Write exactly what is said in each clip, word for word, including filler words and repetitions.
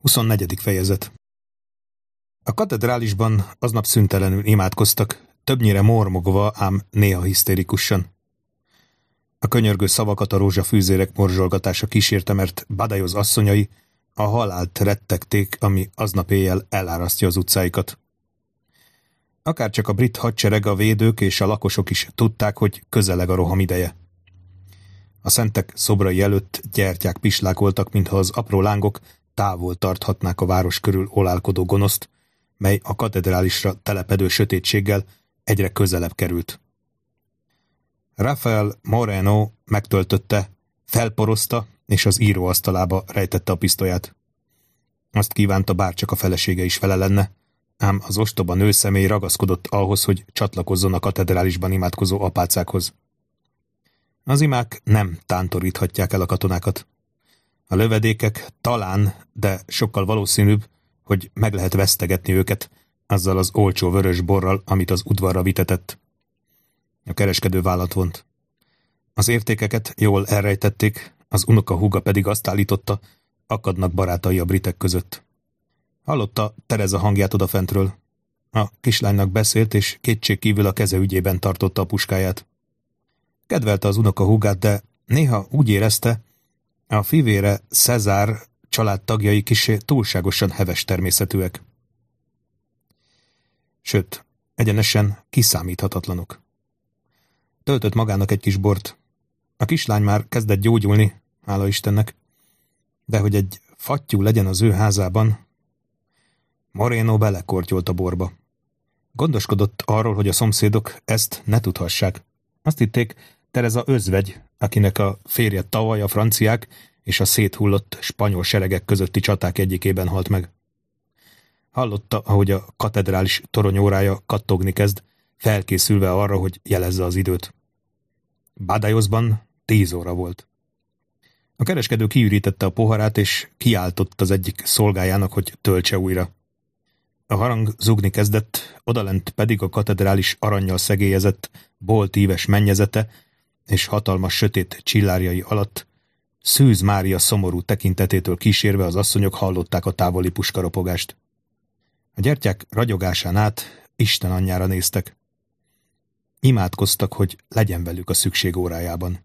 Huszonnegyedik fejezet. A katedrálisban aznap szüntelenül imádkoztak, többnyire mormogva, ám néha hisztérikusan. A könyörgő szavakat a rózsafűzérek morzsolgatása kísérte, mert Badajoz asszonyai a halált rettegték, ami aznap éjjel elárasztja az utcáikat. Akárcsak a brit hadsereg, a védők és a lakosok is tudták, hogy közeleg a roham ideje. A szentek szobrai előtt gyertyák pislákoltak, mintha az apró lángok távol tarthatnák a város körül olálkodó gonoszt, mely a katedrálisra telepedő sötétséggel egyre közelebb került. Rafael Moreno megtöltötte, felporozta, és az íróasztalába rejtette a pisztolyát. Azt kívánta, bárcsak a felesége is vele lenne, ám az ostoba nőszemély ragaszkodott ahhoz, hogy csatlakozzon a katedrálisban imádkozó apácákhoz. Az imák nem tántoríthatják el a katonákat. A lövedékek talán, de sokkal valószínűbb, hogy meg lehet vesztegetni őket azzal az olcsó vörös borral, amit az udvarra vitetett. A kereskedő vállat vont. Az értékeket jól elrejtették, az unoka húga pedig azt állította, akadnak barátai a britek között. Hallotta Tereza hangját odafentről. A kislánynak beszélt, és kétségkívül a keze ügyében tartotta a puskáját. Kedvelte az unoka húgát, de néha úgy érezte, a fivére Cezár családtagjai kissé túlságosan heves természetűek. Sőt, egyenesen kiszámíthatatlanok. Töltött magának egy kis bort. A kislány már kezdett gyógyulni, hála Istennek, de hogy egy fattyú legyen az ő házában, Moreno belekortyolt a borba. Gondoskodott arról, hogy a szomszédok ezt ne tudhassák. Azt hitték, Tereza özvegy, akinek a férje tavaly a franciák és a széthullott spanyol seregek közötti csaták egyikében halt meg. Hallotta, ahogy a katedrális toronyórája kattogni kezd, felkészülve arra, hogy jelezze az időt. Badajozban tíz óra volt. A kereskedő kiürítette a poharát, és kiáltott az egyik szolgájának, hogy töltse újra. A harang zúgni kezdett, odalent pedig a katedrális arannyal szegélyezett, boltíves mennyezete, és hatalmas sötét csillárjai alatt Szűz Mária szomorú tekintetétől kísérve az asszonyok hallották a távoli puskaropogást. A gyertyák ragyogásán át Isten anyjára néztek. Imádkoztak, hogy legyen velük a szükség órájában.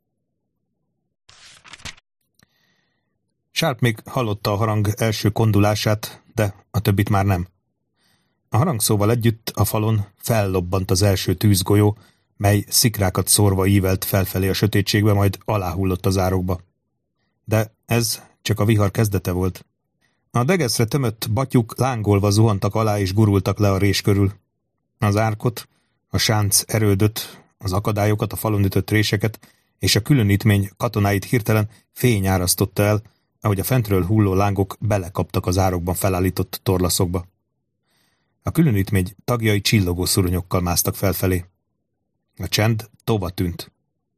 Sharp még hallotta a harang első kondulását, de a többit már nem. A harangszóval együtt a falon fellobbant az első tűzgolyó, mely szikrákat szórva ívelt felfelé a sötétségbe, majd aláhullott az árokba. De ez csak a vihar kezdete volt. A degeszre tömött batyuk lángolva zuhantak alá és gurultak le a rés körül. Az árkot, a sánc erődöt, az akadályokat, a falon ütött réseket és a különítmény katonáit hirtelen fény árasztotta el, ahogy a fentről hulló lángok belekaptak az árokban felállított torlaszokba. A különítmény tagjai csillogó szuronyokkal másztak felfelé. A csend tova tűnt.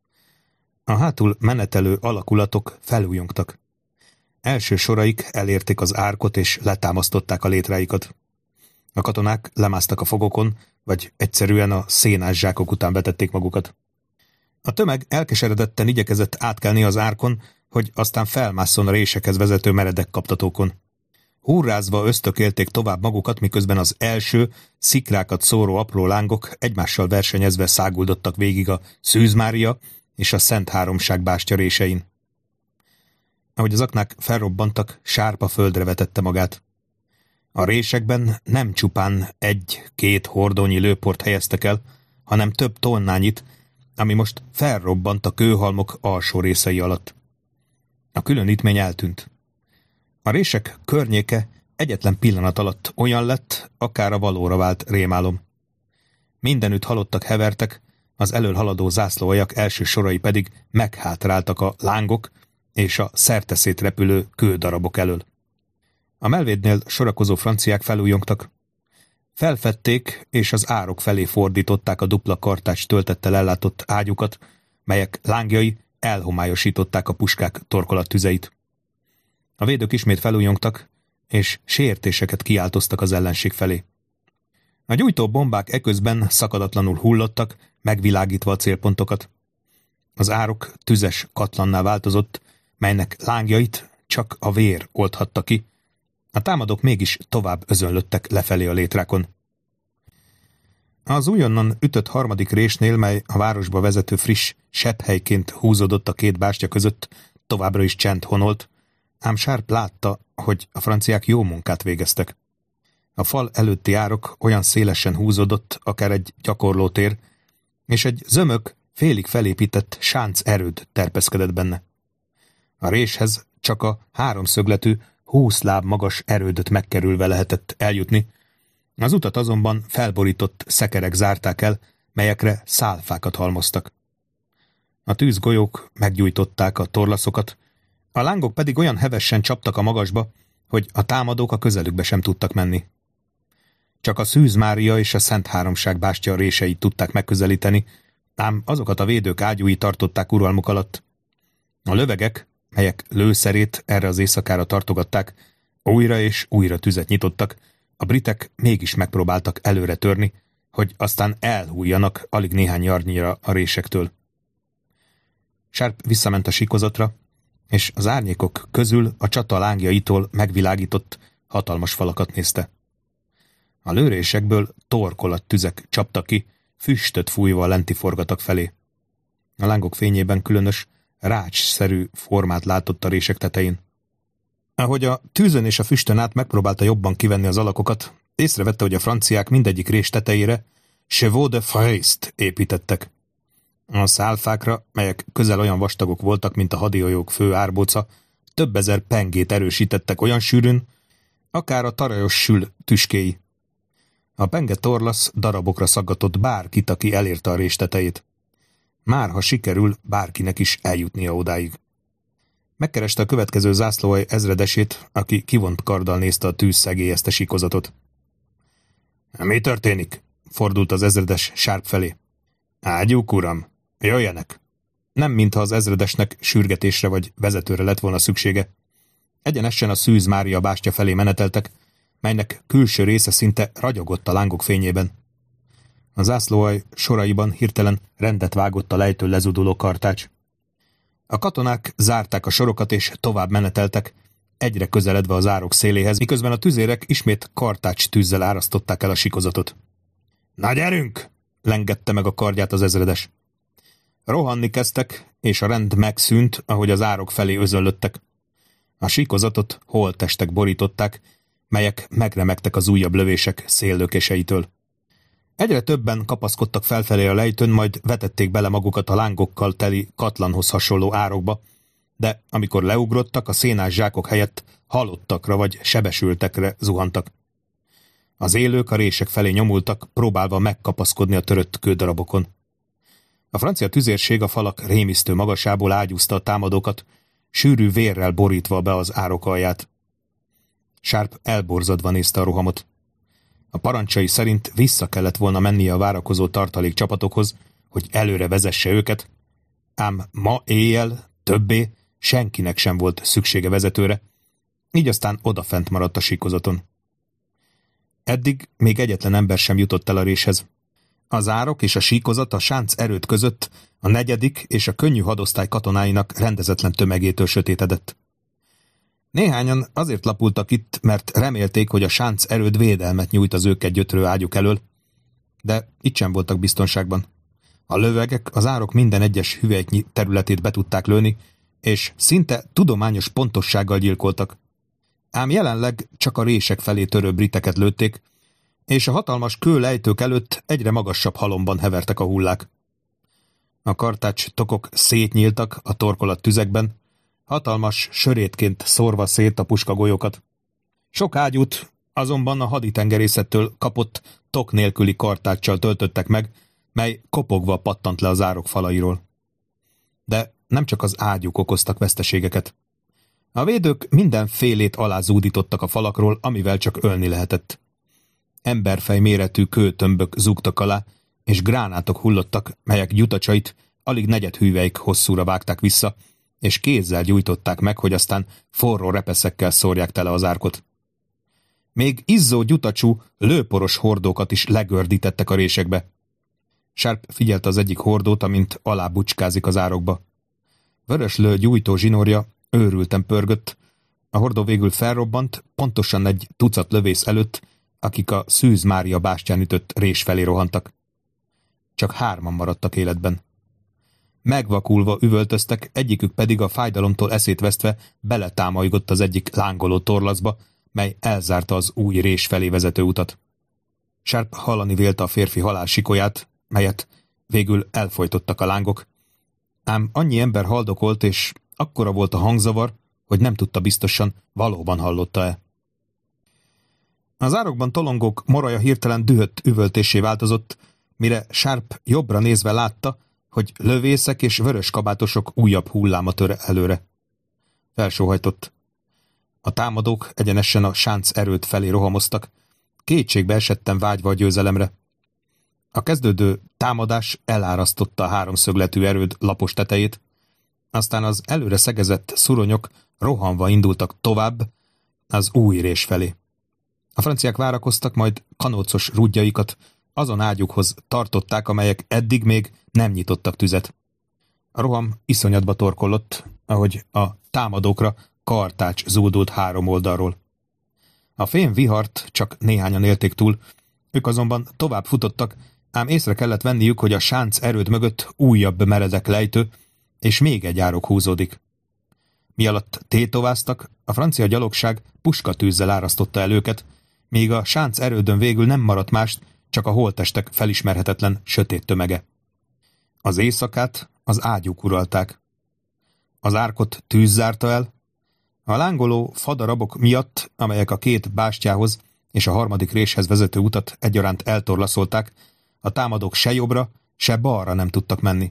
A hátul menetelő alakulatok felújongtak. Első soraik elérték az árkot és letámasztották a létráikat. A katonák lemásztak a fogokon, vagy egyszerűen a szénás zsákok után vetették magukat. A tömeg elkeseredetten igyekezett átkelni az árkon, hogy aztán felmásszon a résekhez vezető meredek kaptatókon. Hurrázva ösztökélték tovább magukat, miközben az első, szikrákat szóró apró lángok egymással versenyezve száguldottak végig a Szűz Mária és a Szent Háromság bástya résein. Ahogy az aknák felrobbantak, Sárpa földre vetette magát. A résekben nem csupán egy-két hordónyi lőport helyeztek el, hanem több tonnányit, ami most felrobbant a kőhalmok alsó részei alatt. A különítmény eltűnt. A rések környéke egyetlen pillanat alatt olyan lett, akár a valóra vált rémálom. Mindenütt halottak hevertek, az elől haladó zászlóaljak első sorai pedig meghátráltak a lángok és a szerteszét repülő kődarabok elől. A melvédnél sorakozó franciák felújongtak. Felfedték, és az árok felé fordították a dupla kartács töltettel ellátott ágyukat, melyek lángjai elhomályosították a puskák torkolattüzeit. A védők ismét felújongtak, és sértéseket kiáltoztak az ellenség felé. A gyújtó bombák eközben szakadatlanul hullottak, megvilágítva a célpontokat. Az árok tüzes katlanná változott, melynek lángjait csak a vér oldhatta ki, A támadók mégis tovább özönlöttek lefelé a létrákon. Az újonnan ütött harmadik résnél, mely a városba vezető friss sepphelyként húzódott a két bástya között, továbbra is csend honolt, ám Sharp látta, hogy a franciák jó munkát végeztek. A fal előtti árok olyan szélesen húzódott, akár egy gyakorlótér, és egy zömök, félig felépített sánc erőd terpeszkedett benne. A réshez csak a háromszögletű, húsz láb magas erődöt megkerülve lehetett eljutni, az utat azonban felborított szekerek zárták el, melyekre szálfákat halmoztak. A tűzgolyók meggyújtották a torlaszokat, a lángok pedig olyan hevesen csaptak a magasba, hogy a támadók a közelükbe sem tudtak menni. Csak a Szűz Mária és a Szent Háromság bástya réseit tudták megközelíteni, ám azokat a védők ágyúi tartották uralmuk alatt. A lövegek, melyek lőszerét erre az éjszakára tartogatták, újra és újra tüzet nyitottak, a britek mégis megpróbáltak előre törni, hogy aztán elhújjanak alig néhány jarnyira a résektől. Sharp visszament a síkozatra, és az árnyékok közül a csata lángjaitól megvilágított, hatalmas falakat nézte. A lőrésekből torkolat tüzek csaptak ki, füstöt fújva a lenti forgatak felé. A lángok fényében különös, rácsszerű formát látott a rések tetején. Ahogy a tűzön és a füstön át megpróbálta jobban kivenni az alakokat, észrevette, hogy a franciák mindegyik rés tetejére chevaux de frise-t építettek. A szálfákra, melyek közel olyan vastagok voltak, mint a hadihajók fő árbóca, több ezer pengét erősítettek olyan sűrűn, akár a tarajos sül tüskéi. A penge torlasz darabokra szaggatott bárkit, aki elérte a rés tetejét. Már ha sikerül bárkinek is eljutnia odáig. Megkereste a következő zászlóhaj ezredesét, aki kivont karddal nézte a tűz szegélyezte síkozatot. Mi történik? Fordult az ezredes Sharp felé. Ágyúk, uram, jöjjenek! Nem mintha az ezredesnek sürgetésre vagy vezetőre lett volna szüksége. Egyenesen a Szűz Mária bástya felé meneteltek, melynek külső része szinte ragyogott a lángok fényében. A zászlóhaj soraiban hirtelen rendet vágott a lejtől lezuduló kartács. A katonák zárták a sorokat és tovább meneteltek, egyre közeledve az árok széléhez, miközben a tüzérek ismét kartács tűzzel árasztották el a sikozatot. Na gyerünk! Lengette meg a kardját az ezredes. Rohanni kezdtek, és a rend megszűnt, ahogy az árok felé özönlöttek. A sikozatot holttestek borították, melyek megremegtek az újabb lövések széllökéseitől. Egyre többen kapaszkodtak felfelé a lejtőn, majd vetették bele magukat a lángokkal teli katlanhoz hasonló árokba, de amikor leugrottak, a szénás zsákok helyett halottakra vagy sebesültekre zuhantak. Az élők a rések felé nyomultak, próbálva megkapaszkodni a törött kődarabokon. A francia tüzérség a falak rémisztő magasából ágyúzta a támadókat, sűrű vérrel borítva be az árok alját. Sharp elborzadva nézte a rohamot. A parancsai szerint vissza kellett volna mennie a várakozó tartalék csapatokhoz, hogy előre vezesse őket, ám ma éjjel többé senkinek sem volt szüksége vezetőre, így aztán odafent maradt a síkozaton. Eddig még egyetlen ember sem jutott el a réshez. Az árok és a síkozat a sánc erőd között a negyedik és a könnyű hadosztály katonáinak rendezetlen tömegétől sötétedett. Néhányan azért lapultak itt, mert remélték, hogy a sánc erőd védelmet nyújt az őket gyötrő ágyuk elől, de itt sem voltak biztonságban. A lövegek az árok minden egyes hüvelyknyi területét be tudták lőni, és szinte tudományos pontossággal gyilkoltak. Ám jelenleg csak a rések felé törő briteket lőtték, és a hatalmas kőlejtők előtt egyre magasabb halomban hevertek a hullák. A kartács tokok szétnyíltak a torkolat tüzekben, hatalmas sörétként szórva szét a puskagolyókat. Sok ágyút azonban a haditengerészettől kapott tok nélküli kartáccsal töltöttek meg, mely kopogva pattant le az árok falairól. De nem csak az ágyúk okoztak veszteségeket. A védők mindenfélét alázúdítottak a falakról, amivel csak ölni lehetett. Emberfej méretű kőtömbök zúgtak alá, és gránátok hullottak, melyek gyutacsait alig negyed hüvelyk hosszúra vágták vissza, és kézzel gyújtották meg, hogy aztán forró repeszekkel szórják tele az árkot. Még izzó gyutacsú, lőporos hordókat is legördítettek a résekbe. Sharp figyelte az egyik hordót, amint alábucskázik az árokba. Vöröslő gyújtó zsinórja őrülten pörgött, A hordó végül felrobbant, pontosan egy tucat lövész előtt, akik a Szűz Mária bástyán ütött rés felé rohantak. Csak hárman maradtak életben. Megvakulva üvöltöztek, egyikük pedig a fájdalomtól eszét vesztve beletámolygott az egyik lángoló torlaszba, mely elzárta az új rés felé vezető utat. Sharp hallani vélte a férfi halálsikolyát, melyet végül elfojtottak a lángok, ám annyi ember haldokolt, és akkora volt a hangzavar, hogy nem tudta biztosan, valóban hallotta-e. Az árokban tolongók moraja hirtelen dühött üvöltésé változott, mire Sharp jobbra nézve látta, hogy lövészek és vörös kabátosok újabb hulláma tör előre. Felsóhajtott. A támadók egyenesen a sánc erőt felé rohamoztak, kétségbe esetten vágyva a győzelemre. A kezdődő támadás elárasztotta a háromszögletű erőd lapos tetejét, aztán az előre szegezett szuronyok rohanva indultak tovább az új rés felé. A franciák várakoztak, majd kanócos rúdjaikat azon ágyukhoz tartották, amelyek eddig még nem nyitottak tüzet. A roham iszonyatba torkollott, ahogy a támadókra kartács zúdult három oldalról. A fém vihart csak néhányan élték túl, ők azonban tovább futottak, ám észre kellett venniük, hogy a sánc erőd mögött újabb meredek lejtő, és még egy árok húzódik. Mialatt tétováztak, a francia gyalogság puskatűzzel árasztotta el őket, míg a sánc erődön végül nem maradt mást, csak a holttestek felismerhetetlen sötét tömege. Az éjszakát az ágyúk uralták. Az árkot tűz zárta el, a lángoló fadarabok miatt, amelyek a két bástyához és a harmadik réshez vezető utat egyaránt eltorlaszolták, a támadók se jobbra, se balra nem tudtak menni.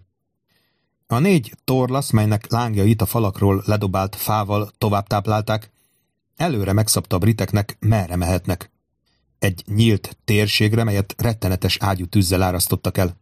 A négy torlasz, melynek lángjait a falakról ledobált fával tovább táplálták, előre megszabta a briteknek, merre mehetnek. Egy nyílt térségre, melyet rettenetes ágyú tűzzel árasztottak el.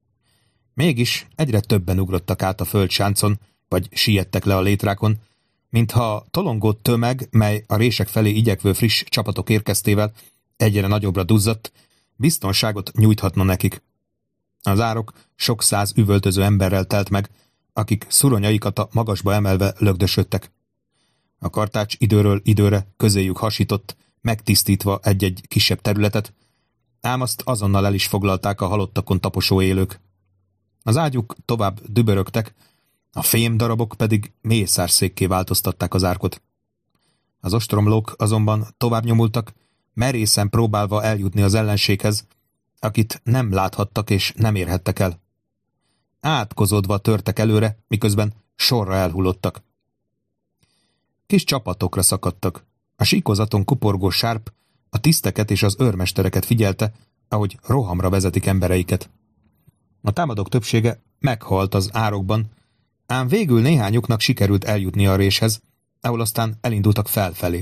Mégis egyre többen ugrottak át a földsáncon, vagy siettek le a létrákon, mintha a tolongó tömeg, mely a rések felé igyekvő friss csapatok érkeztével egyre nagyobbra duzzadt, biztonságot nyújthatna nekik. Az árok sok száz üvöltöző emberrel telt meg, akik szuronyaikat a magasba emelve lögdösödtek. A kartács időről időre közéjük hasított, megtisztítva egy-egy kisebb területet, ám azt azonnal el is foglalták a halottakon taposó élők. Az ágyuk tovább dübörögtek, a fémdarabok pedig mészárszékké változtatták az árkot. Az ostromlók azonban tovább nyomultak, merészen próbálva eljutni az ellenséghez, akit nem láthattak és nem érhettek el. Átkozódva törtek előre, miközben sorra elhullottak. Kis csapatokra szakadtak. A síkozaton kuporgó Sharp a tiszteket és az őrmestereket figyelte, ahogy rohamra vezetik embereiket. A támadók többsége meghalt az árokban, ám végül néhányuknak sikerült eljutni a réshez, ahol aztán elindultak felfelé.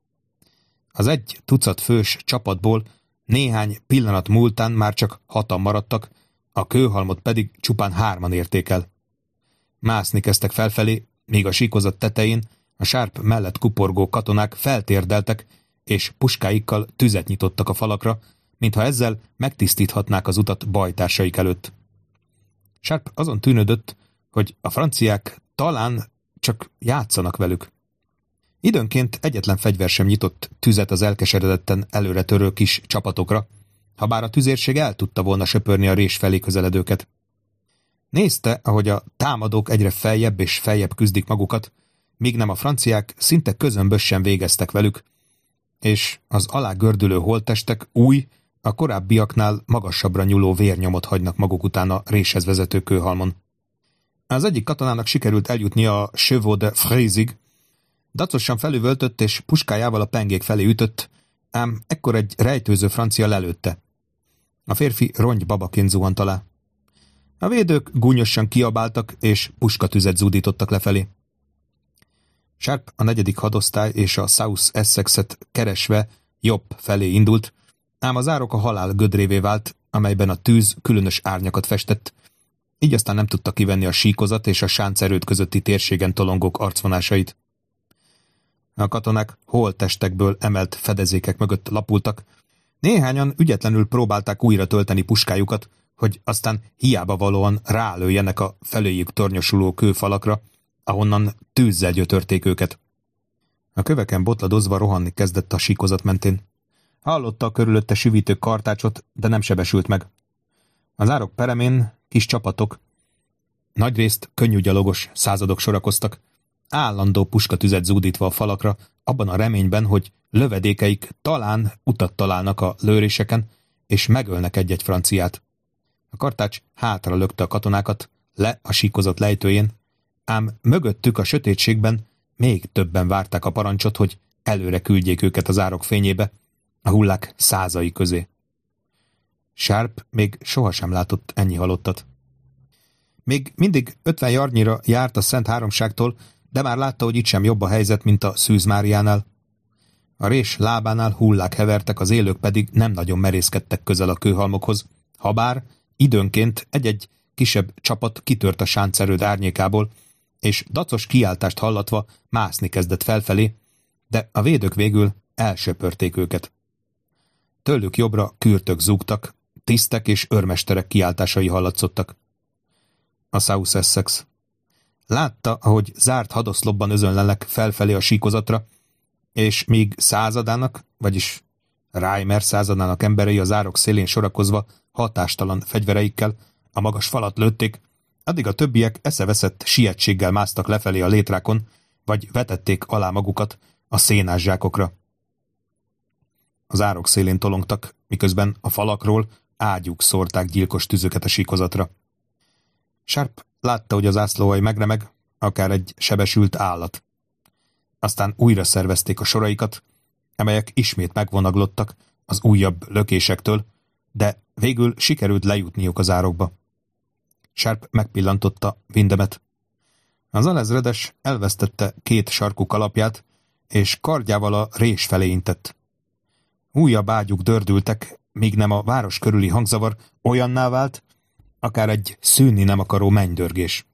Az egy tucat fős csapatból néhány pillanat múltán már csak hatan maradtak, a kőhalmot pedig csupán hárman érték el. Mászni kezdtek felfelé, míg a síkozat tetején a Sharp mellett kuporgó katonák feltérdeltek, és puskáikkal tüzet nyitottak a falakra, mintha ezzel megtisztíthatnák az utat bajtársaik előtt. Sharp azon tűnődött, hogy a franciák talán csak játszanak velük. Időnként egyetlen fegyver sem nyitott tüzet az elkeseredetten előre törő kis csapatokra, habár a tüzérség el tudta volna söpörni a rés felé közeledőket. Nézte, ahogy a támadók egyre feljebb és feljebb küzdik magukat, míg nem a franciák szinte közömbösen végeztek velük, és az alá gördülő holttestek új, a korábbiaknál magasabbra nyúló vérnyomot hagynak maguk után a réshez vezető kőhalmon. Az egyik katonának sikerült eljutni a Chevaux de Frézig, dacosan felüvöltött és puskájával a pengék felé ütött, ám ekkor egy rejtőző francia lelőtte. A férfi rongybabaként zuhant alá. A védők gúnyosan kiabáltak és puskatüzet zúdítottak lefelé. Sharp a negyedik hadosztály és a South Essexet keresve jobb felé indult, ám az árok a halál gödrévé vált, amelyben a tűz különös árnyakat festett, így aztán nem tudta kivenni a síkozat és a sáncerőd közötti térségen tolongók arcvonásait. A katonák holttestekből emelt fedezékek mögött lapultak, néhányan ügyetlenül próbálták újra tölteni puskájukat, hogy aztán hiába valóan rálőjenek a feléjük tornyosuló kőfalakra, ahonnan tűzzel gyötörték őket. A köveken botladozva rohanni kezdett a síkozat mentén. Hallotta a körülötte süvítő kartácsot, de nem sebesült meg. Az árok peremén kis csapatok, nagyrészt könnyűgyalogos századok sorakoztak, állandó puskatüzet zúdítva a falakra, abban a reményben, hogy lövedékeik talán utat találnak a lőréseken, és megölnek egy-egy franciát. A kartács hátra lökte a katonákat, le a síkozat lejtőjén, ám mögöttük a sötétségben még többen várták a parancsot, hogy előre küldjék őket az árok fényébe, a hullák százai közé. Sharp még sohasem látott ennyi halottat. Még mindig ötven yardnyira járt a Szent Háromságtól, de már látta, hogy itt sem jobb a helyzet, mint a Szűz Máriánál. A rés lábánál hullák hevertek, az élők pedig nem nagyon merészkedtek közel a kőhalmokhoz, habár időnként egy-egy kisebb csapat kitört a sáncerőd árnyékából, és dacos kiáltást hallatva mászni kezdett felfelé, de a védők végül elsöpörték őket. Tőlük jobbra kürtök zúgtak, tisztek és őrmesterek kiáltásai hallatszottak. A South Essex. Látta, ahogy zárt hadoszlopban özönlenek felfelé a síkozatra, és míg századának, vagyis Reimer századának emberei az árok szélén sorakozva hatástalan fegyvereikkel a magas falat lőtték, addig a többiek eszeveszett sietséggel másztak lefelé a létrákon, vagy vetették alá magukat a szénás zsákokra. Az árok szélén tolongtak, miközben a falakról ágyúk szórták gyilkos tüzöket a síkozatra. Sharp látta, hogy az zászlóalj megremeg, akár egy sebesült állat. Aztán újra szervezték a soraikat, amelyek ismét megvonaglottak az újabb lökésektől, de végül sikerült lejutniuk az árokba. Sharp megpillantotta Windemet. Az alezredes elvesztette két sarkú kalapját, és kardjával a rés felé intett. Újabb ágyuk dördültek, míg nem a város körüli hangzavar olyanná vált, akár egy szűnni nem akaró mennydörgés.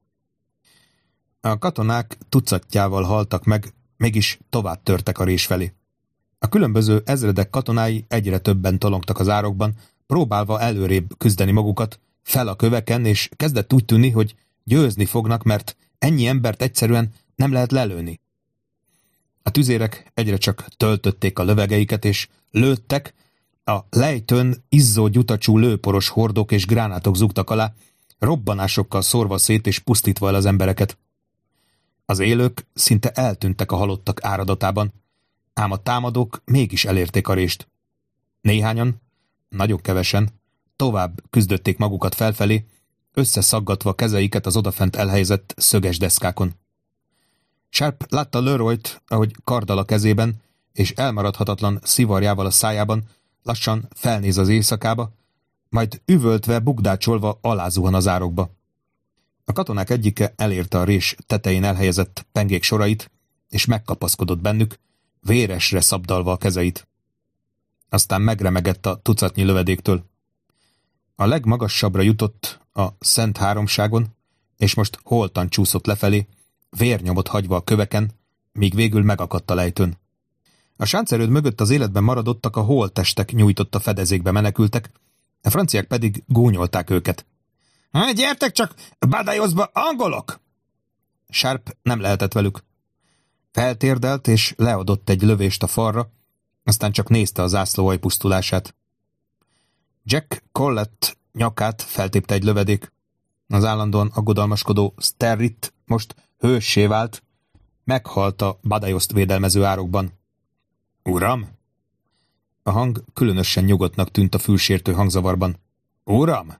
A katonák tucatjával haltak meg, mégis tovább törtek a rés felé. A különböző ezredek katonái egyre többen tolongtak az árokban, próbálva előrébb küzdeni magukat, fel a köveken, és kezdett úgy tűnni, hogy győzni fognak, mert ennyi embert egyszerűen nem lehet lelőni. A tüzérek egyre csak töltötték a lövegeiket, és lőttek, a lejtőn izzó gyutacsú lőporos hordók és gránátok zúgtak alá, robbanásokkal szórva szét és pusztítva el az embereket. Az élők szinte eltűntek a halottak áradatában, ám a támadók mégis elérték a rést. Néhányan, nagyon kevesen, tovább küzdötték magukat felfelé, összeszaggatva kezeiket az odafent elhelyezett szöges deszkákon. Sharp látta Leroyt, ahogy karddal a kezében, és elmaradhatatlan szivarjával a szájában lassan felnéz az éjszakába, majd üvöltve, bugdácsolva alázuhan az árokba. A katonák egyike elérte a rés tetején elhelyezett pengék sorait, és megkapaszkodott bennük, véresre szabdalva a kezeit. Aztán megremegett a tucatnyi lövedéktől. A legmagasabbra jutott a Szent Háromságon, és most holtan csúszott lefelé, vérnyomot hagyva a köveken, míg végül megakadt a lejtőn. A sáncerőd mögött az életben maradottak a holttestek nyújtott a fedezékbe menekültek, a franciák pedig gúnyolták őket. – Gyertek csak, Badajoszba, angolok! Sharp nem lehetett velük. Feltérdelt és leadott egy lövést a falra, aztán csak nézte a zászlóalj pusztulását. Jack Collett nyakát feltépte egy lövedék. Az állandóan aggodalmaskodó Sterrit most hőssé vált, meghalt a Badajoszt védelmező árokban. – Uram! A hang különösen nyugodtnak tűnt a fülsértő hangzavarban. – Uram!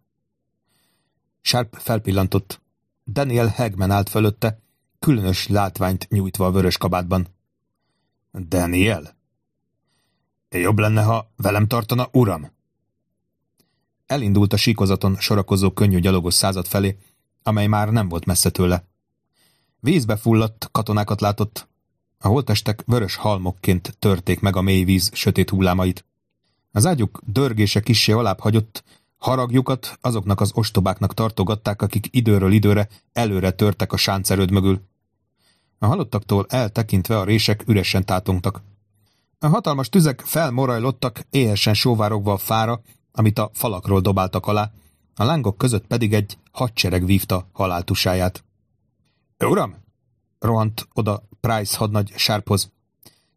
Sharp felpillantott. Daniel Hagman állt fölötte, különös látványt nyújtva a vörös kabátban. – Daniel? Jobb lenne, ha velem tartana, uram! Elindult a síkozaton sorakozó könnyű gyalogos század felé, amely már nem volt messze tőle. Vízbe fulladt katonákat látott. A holttestek vörös halmokként törték meg a mély víz sötét hullámait. Az ágyuk dörgése kissé alább hagyott, haragjukat azoknak az ostobáknak tartogatták, akik időről időre előre törtek a sáncerőd mögül. A halottaktól eltekintve a rések üresen tátongtak. A hatalmas tüzek felmorajlottak, éhesen sóvárogva a fára, amit a falakról dobáltak alá, a lángok között pedig egy hadsereg vívta haláltusáját. – Uram! – rohant oda Price hadnagy Sharphoz.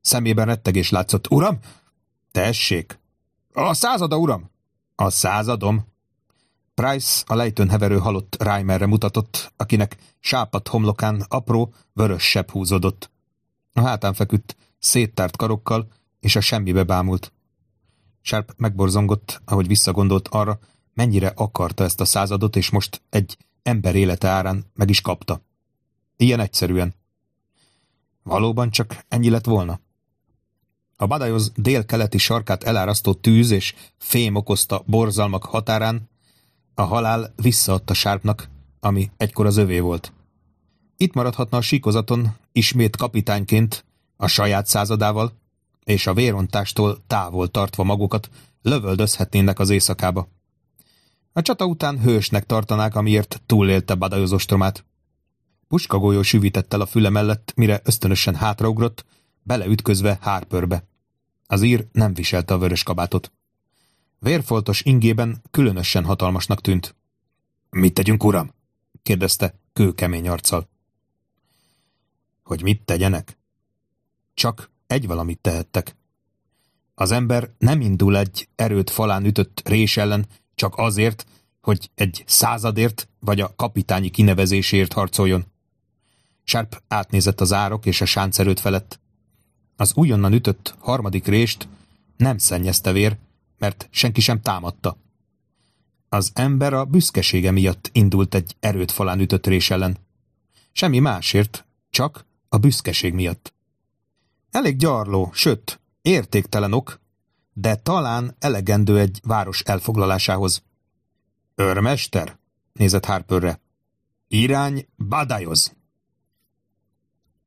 Szemében rettegés látszott. Uram? Tessék! A százada, uram! A századom? Price a lejtőn heverő halott Reimerre mutatott, akinek sápadt homlokán apró, vörös sebb húzódott. A hátán feküdt, széttárt karokkal, és a semmibe bámult. Sharp megborzongott, ahogy visszagondolt arra, mennyire akarta ezt a századot, és most egy ember élete árán meg is kapta. Ilyen egyszerűen. Valóban csak ennyi lett volna? A Badajoz dél-keleti sarkát elárasztó tűz és fém okozta borzalmak határán a halál visszaadta Sharpnak, ami egykor az övé volt. Itt maradhatna a síkozaton, ismét kapitányként, a saját századával, és a vérontástól távol tartva magukat lövöldözhetnének az éjszakába. A csata után hősnek tartanák, amiért túlélte Badajoz ostromát. Puskagolyó süvített el a füle mellett, mire ösztönösen hátraugrott, beleütközve Harperbe. Az ír nem viselte a vörös kabátot. Vérfoltos ingében különösen hatalmasnak tűnt. Mit tegyünk, uram? kérdezte kőkemény arccal. Hogy mit tegyenek? Csak egy valamit tehettek. Az ember nem indul egy erőt falán ütött rés ellen csak azért, hogy egy századért vagy a kapitányi kinevezéséért harcoljon. Sharp átnézett az árok és a sáncerőt felett. Az újonnan ütött harmadik rést nem szennyezte vér, mert senki sem támadta. Az ember a büszkesége miatt indult egy erőt falán ütött rés ellen. Semmi másért, csak a büszkeség miatt. Elég gyarló, sőt, értéktelen ok, de talán elegendő egy város elfoglalásához. Őrmester? Nézett Harperre. Irány Badajoz!